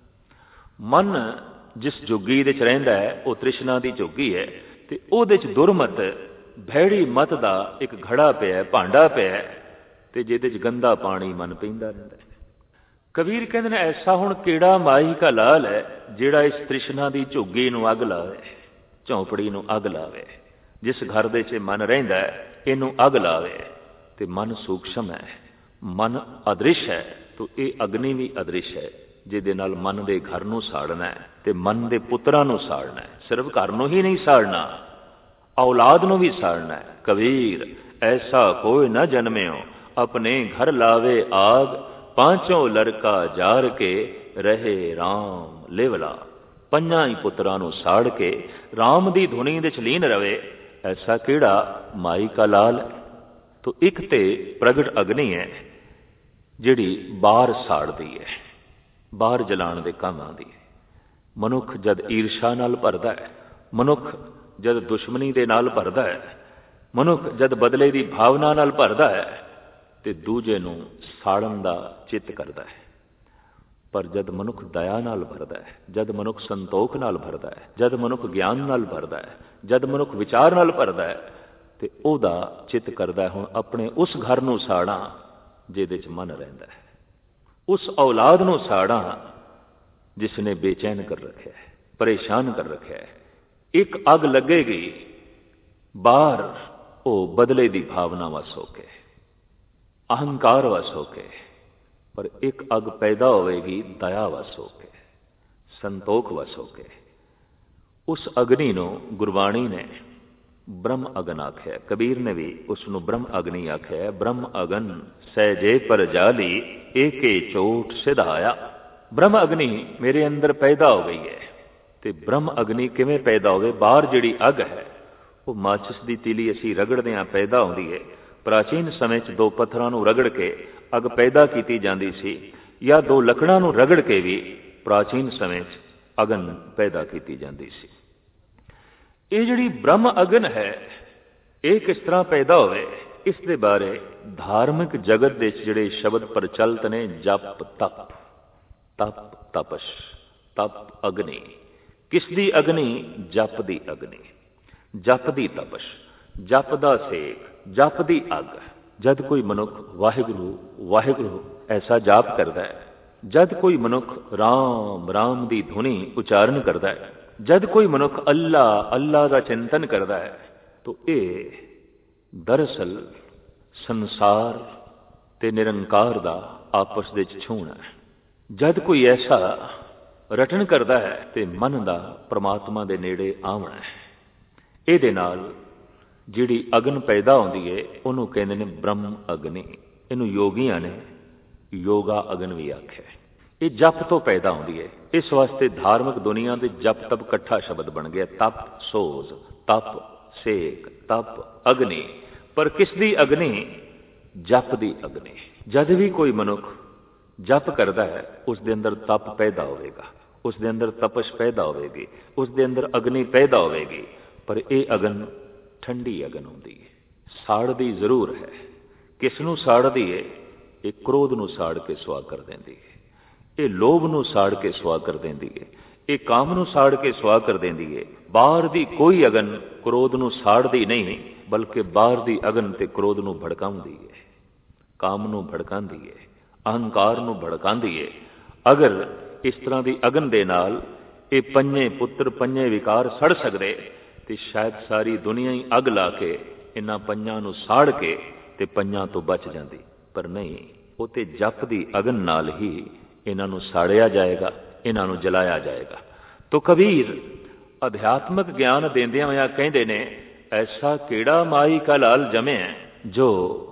ਮਨ ਜਿਸ ਜੋਗੀ ਦੇ 'ਚ ਰਹਿੰਦਾ ਹੈ ਉਹ ਤ੍ਰਿਸ਼ਨਾ ਦੀ ਜੋਗੀ ਹੈ, ਤੇ ਉਹਦੇ 'ਚ ਦੁਰਮਤ ਭੈੜੀ ਮਤ ਦਾ ਇੱਕ ਘੜਾ ਪਿਆ, ਭਾਂਡਾ ਪਿਆ, ਤੇ ਜਿਹਦੇ 'ਚ ਗੰਦਾ ਪਾਣੀ ਮਨ ਪੀਂਦਾ ਰਹਿੰਦਾ ਹੈ। ਕਬੀਰ ਕਹਿੰਦੇ ਨੇ ਐਸਾ ਹੁਣ ਕਿਹੜਾ ਮਾਈ ਕਾ ਲਾਲ ਹੈ ਜਿਹੜਾ ਇਸ ਤ੍ਰਿਸ਼ਨਾ ਦੀ ਝੁੱਗੀ ਨੂੰ ਅੱਗ ਲਾਵੇ, ਝੌਂਪੜੀ ਨੂੰ ਅੱਗ ਲਾਵੇ। ਜਿਸ ਘਰ ਦੇ 'ਚ ਮਨ ਰਹਿੰਦਾ ਇਹਨੂੰ ਅੱਗ ਲਾਵੇ। ਤੇ ਮਨ ਸੂਖਸ਼ਮ ਹੈ, ਮਨ ਅਦ੍ਰਿਸ਼ ਹੈ, ਤੋ ਇਹ ਅਗਨੀ ਵੀ ਅਦ੍ਰਿਸ਼ ਹੈ, ਜਿਹਦੇ ਨਾਲ ਮਨ ਦੇ ਘਰ ਨੂੰ ਸਾੜਨਾ ਹੈ ਤੇ ਮਨ ਦੇ ਪੁੱਤਰਾਂ ਨੂੰ ਸਾੜਨਾ ਹੈ। ਸਿਰਫ ਘਰ ਨੂੰ ਹੀ ਨਹੀਂ ਸਾੜਨਾ, ਔਲਾਦ ਨੂੰ ਵੀ ਸਾੜਨਾ ਹੈ। ਕਬੀਰ ਐਸਾ ਕੋਈ ਨਾ ਜਨਮਿਓ ਆਪਣੇ ਘਰ ਲਾਵੇ ਆਗ। ਪਾਂਚੋਂ ਲੜਕਾ ਜਾਰ ਕੇ ਰਹੇ ਰਾਮ ਲੇਵਲਾ। ਪੰਜਾਂ ਹੀ ਪੁੱਤਰਾਂ ਨੂੰ ਸਾੜ ਕੇ ਰਾਮ ਦੀ ਧੁਨੀ ਦੇ 'ਚ ਲੀਨ ਰਵੇ। ਐਸਾ ਕਿਹੜਾ ਮਾਈ ਕਾ ਲਾਲ। ਤੋ ਇੱਕ ਤੇ ਪ੍ਰਗਟ ਅਗਨੀ ਹੈ ਜਿਹੜੀ ਬਾਹਰ ਸਾੜਦੀ ਹੈ, ਬਾਹਰ ਜਲਾਉਣ ਦੇ ਕੰਮ ਆਉਂਦੀ ਹੈ। ਮਨੁੱਖ ਜਦ ਈਰਸ਼ਾ ਨਾਲ ਭਰਦਾ ਹੈ, ਮਨੁੱਖ ਜਦ ਦੁਸ਼ਮਣੀ ਦੇ ਨਾਲ ਭਰਦਾ ਹੈ, ਮਨੁੱਖ ਜਦ ਬਦਲੇ ਦੀ ਭਾਵਨਾ ਨਾਲ ਭਰਦਾ ਹੈ ਤੇ ਦੂਜੇ ਨੂੰ ਸਾੜਨ ਦਾ ਚਿੱਤ ਕਰਦਾ ਹੈ। ਪਰ ਜਦ ਮਨੁੱਖ ਦਇਆ ਨਾਲ ਭਰਦਾ ਹੈ, ਜਦ ਮਨੁੱਖ ਸੰਤੋਖ ਨਾਲ ਭਰਦਾ ਹੈ, ਜਦ ਮਨੁੱਖ ਗਿਆਨ ਨਾਲ ਭਰਦਾ ਹੈ, ਜਦ ਮਨੁੱਖ ਵਿਚਾਰ ਨਾਲ ਭਰਦਾ ਹੈ, ਤੇ ਉਹਦਾ ਚਿੱਤ ਕਰਦਾ ਹੁਣ ਆਪਣੇ ਉਸ ਘਰ ਨੂੰ ਸਾੜਾਂ ਜਿਹਦੇ 'ਚ ਮਨ ਰਹਿੰਦਾ ਹੈ, ਉਸ ਔਲਾਦ ਨੂੰ ਸਾੜਾਂ ਜਿਸ ਨੇ ਬੇਚੈਨ ਕਰ ਰੱਖਿਆ ਹੈ, ਪਰੇਸ਼ਾਨ ਕਰ ਰੱਖਿਆ ਹੈ। ਇੱਕ ਅੱਗ ਲੱਗੇਗੀ ਬਾਹਰ, ਉਹ ਬਦਲੇ ਦੀ ਭਾਵਨਾ ਵਸ ਹੋ ਕੇ, ਅਹੰਕਾਰ ਵਸ ਹੋ ਕੇ, ਪਰ ਇੱਕ ਅੱਗ ਪੈਦਾ ਹੋਵੇਗੀ ਦਇਆ ਵਸ ਹੋ ਕੇ, ਸੰਤੋਖ ਵਸ ਹੋ ਕੇ। ਉਸ ਅਗਨੀ ਨੂੰ ਗੁਰਬਾਣੀ ਨੇ ਬ੍ਰਹਮ ਅਗਨ ਆਖਿਆ, ਕਬੀਰ ਨੇ ਵੀ ਉਸ ਨੂੰ ਬ੍ਰਹਮ ਅਗਨੀ ਆਖਿਆ। ਬ੍ਰਹਮ ਅਗਨ ਸਹਿਜੇ ਪਰ ਜਾਲੀ ਏਕੇ ਚੋਟ ਸਿਧਾਇਆ। ਬ੍ਰਹਮ ਅਗਨੀ ਮੇਰੇ ਅੰਦਰ ਪੈਦਾ ਹੋ ਗਈ ਹੈ। ਤੇ ਬ੍ਰਹਮ ਅਗਨੀ ਕਿਵੇਂ ਪੈਦਾ ਹੋਵੇ? ਬਾਹਰ ਜਿਹੜੀ ਅੱਗ ਹੈ ਉਹ ਮਾਚਿਸ ਦੀ ਤੀਲੀ ਅਸੀਂ ਰਗੜਦੇ ਹਾਂ, ਪੈਦਾ ਹੁੰਦੀ ਹੈ। ਪ੍ਰਾਚੀਨ ਸਮੇਂ 'ਚ ਦੋ ਪੱਥਰਾਂ ਨੂੰ ਰਗੜ ਕੇ ਅੱਗ ਪੈਦਾ ਕੀਤੀ ਜਾਂਦੀ ਸੀ, ਜਾਂ ਦੋ ਲੱਕੜਾਂ ਨੂੰ ਰਗੜ ਕੇ ਵੀ ਪ੍ਰਾਚੀਨ ਸਮੇਂ 'ਚ ਅਗਨ ਪੈਦਾ ਕੀਤੀ ਜਾਂਦੀ ਸੀ। ਇਹ ਜਿਹੜੀ ਬ੍ਰਹਮ ਅਗਨ ਹੈ ਇਹ ਕਿਸ ਤਰ੍ਹਾਂ ਪੈਦਾ ਹੋਵੇ, ਇਸ ਦੇ ਬਾਰੇ ਧਾਰਮਿਕ ਜਗਤ ਦੇ 'ਚ ਜਿਹੜੇ ਸ਼ਬਦ ਪ੍ਰਚਲਿਤ ਨੇ, ਜਪ ਤਪ, ਤਪ ਤਪਸ਼, ਤਪ ਅਗਨੀ। ਕਿਸ ਦੀ ਅਗਨੀ? ਜਪ ਦੀ ਅਗਨੀ, ਜਪ ਦੀ ਤਪਸ਼, ਜਪ ਦਾ ਸੇਕ, ਜਪ ਦੀ ਅੱਗ। ਜਦ ਕੋਈ ਮਨੁੱਖ ਵਾਹਿਗੁਰੂ ਵਾਹਿਗੁਰੂ ਐਸਾ ਜਾਪ ਕਰਦਾ ਹੈ, ਜਦ ਕੋਈ ਮਨੁੱਖ ਰਾਮ ਰਾਮ ਦੀ ਧੁਨੀ ਉਚਾਰਨ ਕਰਦਾ ਹੈ, ਜਦ ਕੋਈ ਮਨੁੱਖ ਅੱਲਾ ਅੱਲਾ ਦਾ ਚਿੰਤਨ ਕਰਦਾ ਹੈ, ਤਾਂ ਇਹ ਦਰਅਸਲ ਸੰਸਾਰ ਤੇ ਨਿਰੰਕਾਰ ਦਾ ਆਪਸ ਦੇ 'ਚ ਛੂਹਣਾ ਹੈ। ਜਦ ਕੋਈ ਐਸਾ ਰਟਨ ਕਰਦਾ ਹੈ ਤੇ ਮਨ ਦਾ ਪ੍ਰਮਾਤਮਾ ਦੇ ਨੇੜੇ ਆਉਣਾ ਹੈ। ਇਹਦੇ ਨਾਲ ਜਿਹੜੀ ਅਗਨ ਪੈਦਾ ਹੁੰਦੀ ਹੈ ਉਹਨੂੰ ਕਹਿੰਦੇ ਨੇ ਬ੍ਰਹਮ ਅਗਨੀ। ਇਹਨੂੰ ਯੋਗੀਆਂ ਨੇ ਯੋਗਾ ਅਗਨ ਵੀ ਆਖਿਆ। ਇਹ ਜਪ ਤੋਂ ਪੈਦਾ ਹੁੰਦੀ ਹੈ। ਇਸ ਵਾਸਤੇ ਧਾਰਮਿਕ ਦੁਨੀਆ ਦੇ ਜਪ ਤਪ ਇਕੱਠਾ ਸ਼ਬਦ ਬਣ ਗਿਆ। ਤਪ ਸੋਜ਼, ਤਪ ਸੇਕ, ਤਪ ਅਗਨੀ। ਪਰ ਕਿਸ ਦੀ ਅਗਨੀ? ਜਪ ਦੀ ਅਗਨੀ। ਜਦ ਵੀ ਕੋਈ ਮਨੁੱਖ ਜਪ ਕਰਦਾ ਹੈ ਉਸ ਦੇ ਅੰਦਰ ਤਪ ਪੈਦਾ ਹੋਵੇਗਾ, ਉਸ ਦੇ ਅੰਦਰ ਤਪਸ਼ ਪੈਦਾ ਹੋਵੇਗੀ, ਉਸ ਦੇ ਅੰਦਰ ਅਗਨੀ ਪੈਦਾ ਹੋਵੇਗੀ। ਪਰ ਇਹ ਅਗਨ ਠੰਡੀ ਅਗਨ ਹੁੰਦੀ ਹੈ, ਸਾੜਦੀ ਜ਼ਰੂਰ ਹੈ। ਕਿਸ ਨੂੰ ਸਾੜਦੀ ਹੈ? ਇਹ ਕ੍ਰੋਧ ਨੂੰ ਸਾੜ ਕੇ ਸੁਆਹ ਕਰ ਦਿੰਦੀ ਹੈ, ਇਹ ਲੋਭ ਨੂੰ ਸਾੜ ਕੇ ਸੁਆਹ ਕਰ ਦਿੰਦੀ ਹੈ, ਇਹ ਕਾਮ ਨੂੰ ਸਾੜ ਕੇ ਸੁਆਹ ਕਰ ਦਿੰਦੀ ਹੈ। ਬਾਹਰ ਦੀ ਕੋਈ ਅਗਨ ਕ੍ਰੋਧ ਨੂੰ ਸਾੜਦੀ ਨਹੀਂ, ਬਲਕਿ ਬਾਹਰ ਦੀ ਅਗਨ ਤੇ ਕ੍ਰੋਧ ਨੂੰ ਭੜਕਾਉਂਦੀ ਹੈ, ਕਾਮ ਨੂੰ ਭੜਕਾਉਂਦੀ ਹੈ, ਅਹੰਕਾਰ ਨੂੰ ਭੜਕਾਉਂਦੀ ਹੈ। ਅਗਰ ਇਸ ਤਰ੍ਹਾਂ ਦੀ ਅਗਨ ਦੇ ਨਾਲ ਇਹ ਪੰਜੇ ਪੁੱਤਰ ਪੰਜੇ ਵਿਕਾਰ ਸੜ ਸਕਦੇ ਤੇ ਸ਼ਾਇਦ ਸਾਰੀ ਦੁਨੀਆ ਹੀ ਅੱਗ ਲਾ ਕੇ ਇਹਨਾਂ ਪੰਜਾਂ ਨੂੰ ਸਾੜ ਕੇ ਤੇ ਪੰਜਾਂ ਤੋਂ ਬਚ ਜਾਂਦੀ, ਪਰ ਨਹੀਂ, ਉਹ ਤੇ ਜਪ ਦੀ ਅਗਨ ਨਾਲ ਹੀ ਇਹਨਾਂ ਨੂੰ ਸਾੜਿਆ ਜਾਏਗਾ, ਇਹਨਾਂ ਨੂੰ ਜਲਾਇਆ ਜਾਏਗਾ। ਤੋ ਕਬੀਰ ਅਧਿਆਤਮਕ ਗਿਆਨ ਦਿੰਦਿਆਂ ਹੋਇਆ ਕਹਿੰਦੇ ਨੇ, ਐਸਾ ਕਿਹੜਾ ਮਾਈ ਕਾ ਲਾਲ ਜਮਿਆ ਜੋ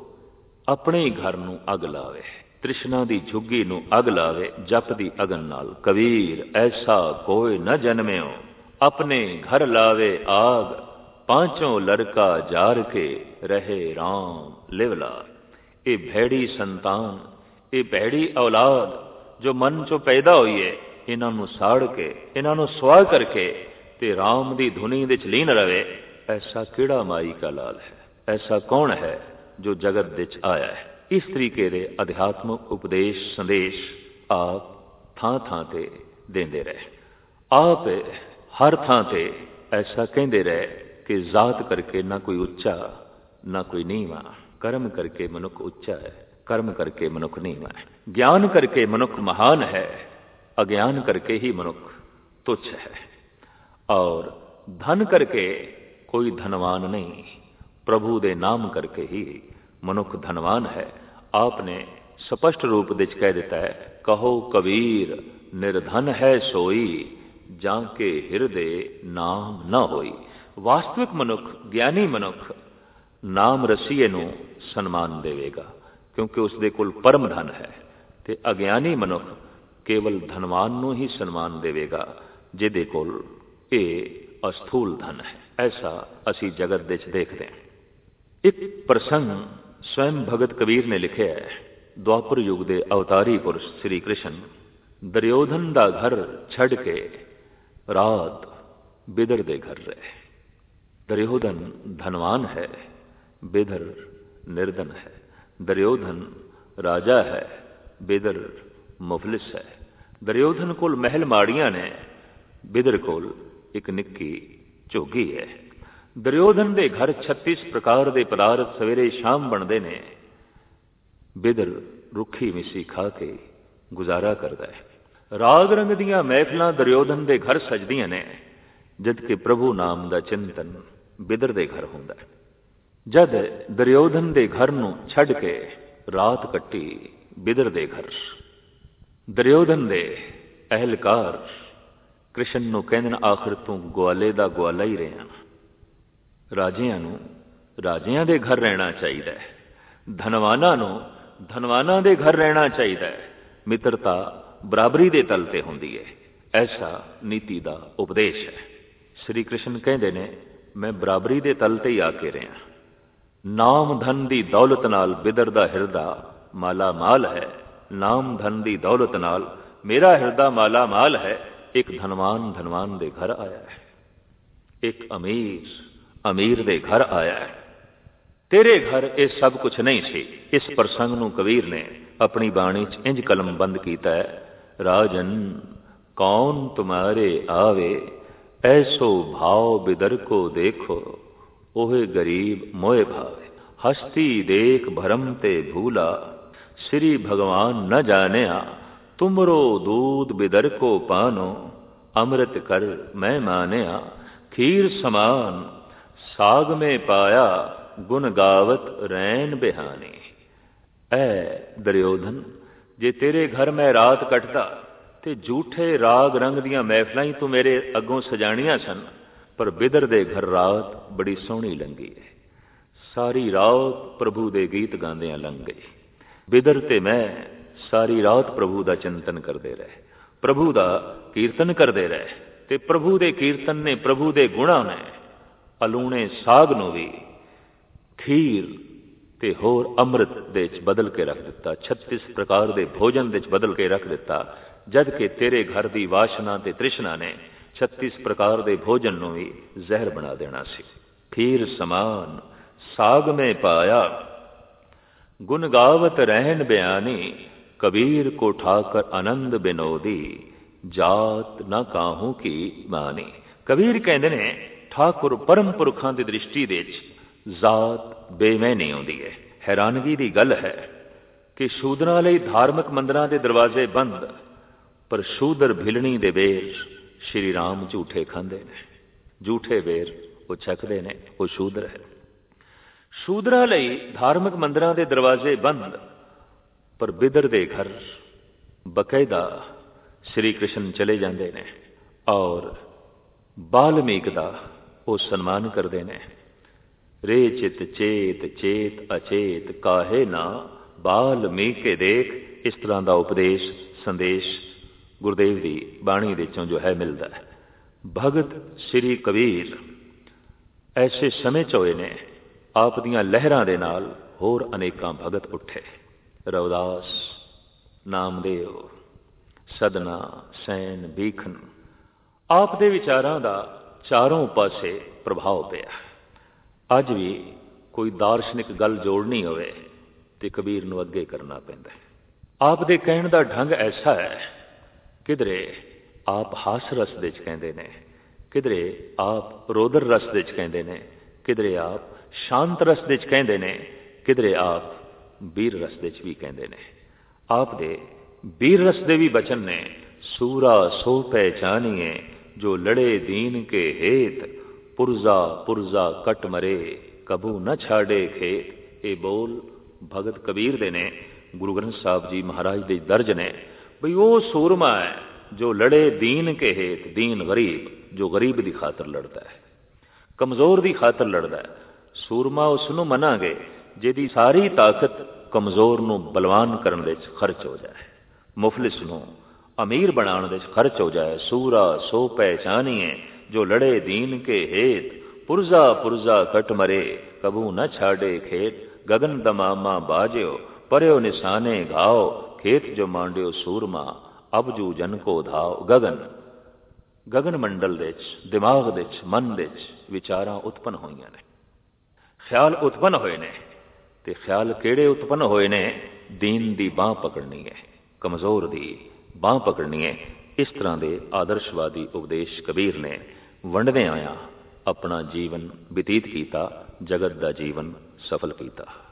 ਆਪਣੇ ਹੀ ਘਰ ਨੂੰ ਅੱਗ ਲਾਵੇ, ਤ੍ਰਿਸ਼ਨਾ ਦੀ ਝੁੱਗੀ ਨੂੰ ਅੱਗ ਲਾਵੇ ਜਪ ਦੀ ਅਗਨ ਨਾਲ। ਕਬੀਰ ਐਸਾ ਕੋਈ ਨਾ ਜਨਮਿਓ ਆਪਣੇ ਘਰ ਲਾਵੇ ਆਗ, ਪਾਂਚੋਂ ਲੜਕਾ ਜਾਰ ਕੇ ਰਹੇ ਰਾਮ ਲਿਵਲਾ। ਇਹ ਭੈੜੀ ਸੰਤਾਨ, ਇਹ ਭੈੜੀ ਔਲਾਦ ਜੋ ਮਨ ਚੋਂ ਪੈਦਾ ਹੋਈ ਹੈ, ਇਹਨਾਂ ਨੂੰ ਸਾੜ ਕੇ, ਇਹਨਾਂ ਨੂੰ ਸੁਆਹ ਕਰਕੇ ਤੇ ਰਾਮ ਦੀ ਧੁਨੀ ਵਿੱਚ ਲੀਨ ਰਵੇ। ਐਸਾ ਕਿਹੜਾ ਮਾਈ ਕਾ ਲਾਲ ਹੈ, ਐਸਾ ਕੌਣ ਹੈ ਜੋ ਜਗਤ ਵਿੱਚ ਆਇਆ ਹੈ। ਇਸ ਤਰੀਕੇ ਦੇ ਅਧਿਆਤਮਕ ਉਪਦੇਸ਼ ਸੰਦੇਸ਼ ਆਪ ਥਾਂ ਥਾਂ ਤੇ ਦਿੰਦੇ ਰਹੇ। ਆਪ ਹਰ ਥਾਂ ਤੇ ਐਸਾ ਕਹਿੰਦੇ ਰਹੇ ਕਿ ਜ਼ਾਤ ਕਰਕੇ ਨਾ ਕੋਈ ਉੱਚਾ ਨਾ ਕੋਈ ਨੀਵਾਂ, ਕਰਮ ਕਰਕੇ ਮਨੁੱਖ ਉੱਚਾ ਹੈ, ਕਰਮ ਕਰਕੇ ਮਨੁੱਖ ਨੀਵਾਂ ਹੈ। ਗਿਆਨ ਕਰਕੇ ਮਨੁੱਖ ਮਹਾਨ ਹੈ, ਅਗਿਆਨ ਕਰਕੇ ਹੀ ਮਨੁੱਖ ਤੁੱਛ ਹੈ। ਔਰ ਧਨ ਕਰਕੇ ਕੋਈ ਧਨਵਾਨ ਨਹੀਂ, ਪ੍ਰਭੂ ਦੇ ਨਾਮ ਕਰਕੇ ਹੀ ਮਨੁੱਖ ਧਨਵਾਨ ਹੈ। ਆਪ ਨੇ ਸਪਸ਼ਟ ਰੂਪ ਵਿੱਚ ਕਹਿ ਦਿੱਤਾ ਹੈ, ਕਹੋ ਕਬੀਰ ਨਿਰਧਨ ਹੈ ਸੋਈ, ਜਾਂ ਕੇ ਹਿਰਦੇ ਨਾਮ ਨਾ ਹੋਈ। ਵਾਸਤਵਿਕ ਮਨੁੱਖ, ਗਿਆਨੀ ਮਨੁੱਖ ਨਾਮ ਰਸੀਏ ਨੂੰ ਸਨਮਾਨ ਦੇਵੇਗਾ, ਕਿਉਂਕਿ ਉਸਦੇ ਕੋਲ ਪਰਮ ਧਨ ਹੈ, ਤੇ ਅਗਿਆਨੀ ਮਨੁੱਖ ਕੇਵਲ ਧਨਵਾਨ ਨੂੰ ਹੀ ਸਨਮਾਨ ਦੇਵੇਗਾ ਜਿਹਦੇ ਕੋਲ ਇਹ ਅਸਥੂਲ ਧਨ ਹੈ। ਐਸਾ ਅਸੀਂ ਜਗਤ ਵਿੱਚ ਦੇਖਦੇ ਹਾਂ। ਇੱਕ ਪ੍ਰਸੰਗ ਸਵੈਮ ਭਗਤ ਕਬੀਰ ਨੇ ਲਿਖਿਆ ਹੈ। ਦੁਆਪਰ ਯੁੱਗ ਦੇ ਅਵਤਾਰੀ ਪੁਰਸ਼ ਸ੍ਰੀ ਕ੍ਰਿਸ਼ਨ ਦੁਰਯੋਧਨ ਦਾ ਘਰ ਛੱਡ ਕੇ ਰਾਤ ਬਿਦਰ ਦੇ ਘਰ ਰਹੇ। ਦੁਰਯੋਧਨ ਧਨਵਾਨ ਹੈ, ਬਿਦਰ ਨਿਰਧਨ ਹੈ। ਦੁਰਯੋਧਨ ਰਾਜਾ ਹੈ, ਬਿਦਰ ਮੁਫਲਿਸ ਹੈ। ਦੁਰਯੋਧਨ ਕੋਲ ਮਹਿਲ ਮਾੜੀਆਂ ਨੇ, ਬਿਦਰ ਕੋਲ ਇੱਕ ਨਿੱਕੀ ਝੋਗੀ ਹੈ। ਦੁਰਯੋਧਨ ਦੇ ਘਰ ਛੱਤੀ ਪ੍ਰਕਾਰ ਦੇ ਪਦਾਰਥ ਸਵੇਰੇ ਸ਼ਾਮ ਬਣਦੇ ਨੇ। ਬਿਦਰ ਰੁੱਖੀ ਮਿੱਸੀ ਖਾ ਕੇ ਗੁਜ਼ਾਰਾ ਕਰਦਾ ਹੈ। ਰਾਗ ਰੰਗ ਦੀਆਂ ਮਹਿਫਲਾਂ ਦੁਰਯੋਧਨ ਦੇ ਘਰ ਸਜਦੀਆਂ ਨੇ, ਜਦ ਕਿ ਪ੍ਰਭੂ ਨਾਮ ਦਾ ਚਿੰਤਨ ਬਿਦਰ ਦੇ ਘਰ ਹੁੰਦਾ ਹੈ। ਜਦ ਦੁਰਯੋਧਨ ਦੇ ਘਰ ਨੂੰ ਛੱਡ ਕੇ ਰਾਤ ਕੱਟੀ ਬਿਦਰ ਦੇ ਘਰ, ਦੁਰਯੋਧਨ ਦੇ ਅਹਿਲਕਾਰ ਕ੍ਰਿਸ਼ਨ ਨੂੰ ਕਹਿੰਦੇ ਨੇ, ਆਖਰ ਤੂੰ ਗਵਾਲੇ ਦਾ ਗਵਾਲਾ ਹੀ ਰਿਹਾ। ਰਾਜਿਆਂ ਨੂੰ ਰਾਜਿਆਂ ਦੇ ਘਰ ਰਹਿਣਾ ਚਾਹੀਦਾ ਹੈ, ਧਨਵਾਨਾਂ ਨੂੰ ਧਨਵਾਨਾਂ ਦੇ ਘਰ ਰਹਿਣਾ ਚਾਹੀਦਾ ਹੈ। ਮਿੱਤਰਤਾ ਬਰਾਬਰੀ ਦੇ ਤਲ ਤੇ ਹੁੰਦੀ ਹੈ। ਐਸਾ ਨੀਤੀ ਦਾ ਉਪਦੇਸ਼ ਹੈ। ਸ੍ਰੀ ਕ੍ਰਿਸ਼ਨ ਕਹਿੰਦੇ ਨੇ, ਮੈਂ ਬਰਾਬਰੀ ਦੇ ਤਲ ਤੇ ਹੀ ਆ ਕੇ ਰਿਹਾ। ਨਾਮ ਧਨ ਦੀ ਦੌਲਤ ਨਾਲ ਬਿਦਰ ਦਾ ਹਿਰਦਾ ਮਾਲਾ ਮਾਲ ਹੈ। ਨਾਮ ਧਨ ਦੀ ਦੌਲਤ ਨਾਲ ਮੇਰਾ ਹਿਰਦਾ ਮਾਲਾ ਮਾਲ ਹੈ। ਇੱਕ ਧਨਵਾਨ ਧਨਵਾਨ ਦੇ ਘਰ ਆਇਆ ਹੈ, ਇੱਕ ਅਮੀਰ ਅਮੀਰ ਦੇ ਘਰ ਆਇਆ ਹੈ। ਤੇਰੇ ਘਰ ਇਹ ਸਭ ਕੁਛ ਨਹੀਂ ਸੀ। ਇਸ ਪ੍ਰਸੰਗ ਨੂੰ ਕਬੀਰ ਨੇ ਆਪਣੀ ਬਾਣੀ 'ਚ ਇੰਜ ਕਲਮਬੰਦ ਕੀਤਾ ਹੈ, ਰਾਜਨ ਕੌਣ ਤੁਮਾਰੇ ਆਵੇ, ਐਸੋ ਭਾਵ ਬਿਦਰ ਕੋ ਦੇਖੋ, ओहे गरीब मोए भावे। हस्ती देख भरम ते भूला, श्री भगवान न जानिया, तुमरो दूध बिदर को पानो, अमृत कर मैं मानिया, खीर समान साग में पाया, गुण गावत रैन बिहानी। ऐ दुर्योधन, जे तेरे घर मैं रात कटदा ते झूठे राग रंग दियां महफिलां ही तू मेरे अगों सजाणियां सन, पर बिदर दे घर रात बड़ी सोहनी लंघी है। सारी रात प्रभु दे गीत गांदियां लंघ गई। बिदर ते मैं सारी रात प्रभु दा चिंतन करते रहे, प्रभु दा कीर्तन करते रहे, ते प्रभु दे कीर्तन ने, प्रभु दे गुणा ने अलूणे साग नूं भी खीर ते होर अमृत दे च बदल के रख दिता, छत्तीस प्रकार दे भोजन दे च बदल के रख दिता। जद के तेरे घर दी वासना ते तृष्णा ने छत्तीस प्रकार दे भोजन नूं भी जहर बना देना सी। खीर समान साग में पाया, गुण गावत रहन बयानी, कबीर को ठाकर आनंद बिनोदी, जात ना काहू की मानी। कबीर कहते ने ठाकुर परम पुरखों की दृष्टि दे जात बेमैनी आउंदी है। हैरानगी की गल है कि शूदरां लई धार्मिक मंदिरां के दरवाजे बंद, पर शूदर भिलनी दे बेर श्री राम झूठे खांदे ने। झूठे बेर वो छकदे ने, वो शूदर है। शूदरां लई धार्मिक मंदिरां के दरवाजे बंद, पर बिदर दे घर बकायदा श्री कृष्ण चले जाते हैं और बाल्मीक का वो सन्मान करते हैं। रे चित चेत चेत अचेत काहे ना बाल्मीक के देख। इस तरह का उपदेश संदेश गुरुदेव की बाणी विचों जो है मिलता है। भगत श्री कबीर ऐसे समय च होए ने, आप दियां लहरां दे नाल होर अनेकां भगत उठे। रविदास, नामदेव, सदना, सैन, भीखन, आप दे विचारां दा चारों पासे प्रभाव पिया। अज भी कोई दार्शनिक गल जोड़नी होवे ते कबीर नूं अगे करना पैंदा है। आप दे कहण दा ढंग ऐसा है, किधरे आप हास रस दे च कहंदे ने, किधरे आप रोदर रस दे च कहंदे ने, किधरे आप शांत रस दे च कहंदे ने, किधरे आप बीर रस दे च भी कहंदे ने। आप दे बीर रस दे भी बचन ने, सूरा सो पहचानिए जो लड़े दीन के हेत, पुरजा पुरजा कट मरे कबू न छाड़े खेत। ये बोल भगत कबीर दे ने, गुरु ग्रंथ साहब जी महाराज दे दर्ज ने। बई वो सूरमा है जो लड़े दीन के हेत, दीन गरीब, जो गरीब की खातर लड़ता है, कमजोर की खातर लड़ता है। सूरमा उसनों मनांगे जिहदी सारी ताकत कमजोर नूं बलवान करन दे खर्च हो जाए, मुफलिस नूं अमीर बनाने दे खर्च हो जाए। सूरा सो पहचानिए जो लड़े दीन के हेत, पुरजा पुरजा कट मरे कबू न छाड़े खेत। गगन दमामा बाज्यो पर्यो निशाने घाओ, खेत जो मांडियो सूरमा अब जू जन को धाओ। गगन गगन मंडल दे दिमाग दे मन दे विचारां उत्पन्न होईयां ने, ख्याल उत्पन्न होए ने। ते ख्याल किहड़े उत्पन्न होए ने? दीन दी बांह पकड़नी है, कमजोर दी बांह पकड़नी है। इस तरह के आदर्शवादी उपदेश कबीर ने वंडदे आया अपना जीवन बतीत किया, जगत का जीवन सफल किया।